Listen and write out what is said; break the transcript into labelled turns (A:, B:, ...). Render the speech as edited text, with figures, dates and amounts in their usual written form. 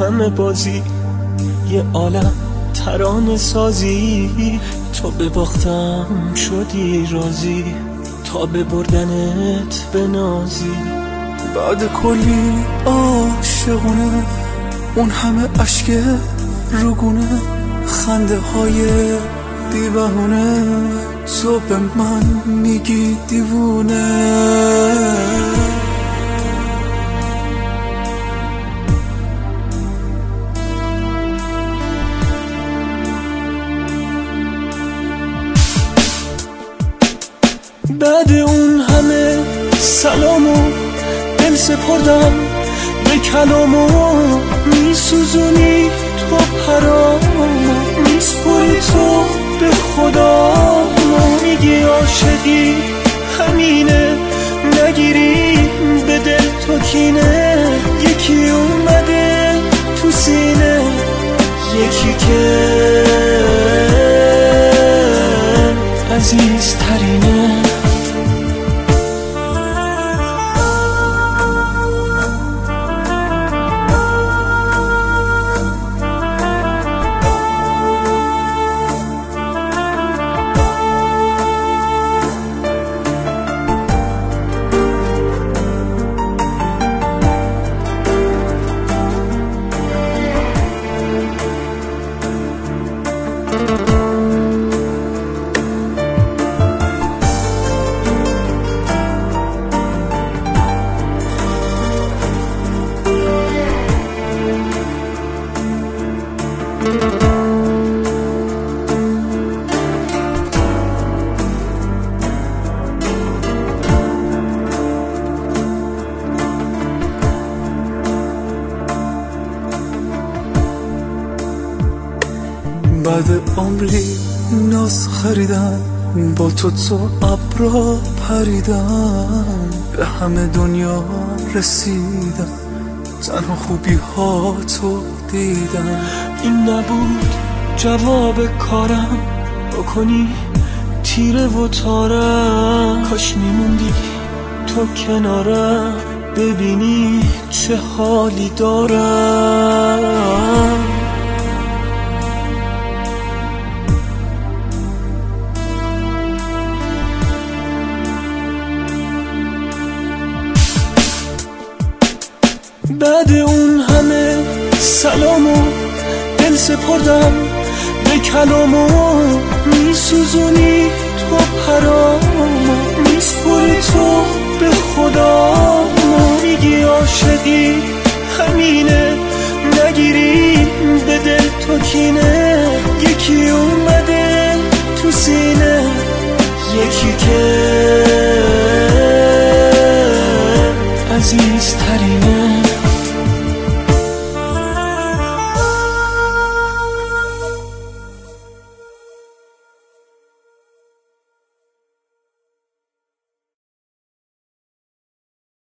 A: همه بازی، یه عالم ترانه سازی. تا به باختم شدی راضی، تا به بردنت بنازی.
B: بعد کلی عاشقونه، اون همه عشق روگونه، خنده های بی بهونه، تو به من میگی دیوونه.
A: بعد اون همه سلامو دل سپردم به کلامو، میسوزونی تو پرامو، میسپری تو به خدامو. میگی عاشقی همینه، نگیری به دل تو کینه. یکی اومده تو سینه، یکی که عزیزترینه.
B: بعد عمری ناز خریدم، با تو ابرا پریدم، به همه دنیا رسیدم، تنها خوبی ها تو دیدم.
A: این نبود جواب کارم، بکنی تیره و تارم. کاش میموندی تو کنارم، ببینی چه حالی دارم. بعد اون همه سلامو دل سپردم به کلامو، میسوزونی تو پرامو، میسپری تو به خدامو. میگی عاشقی همینه، نگیری به دل تو کینه.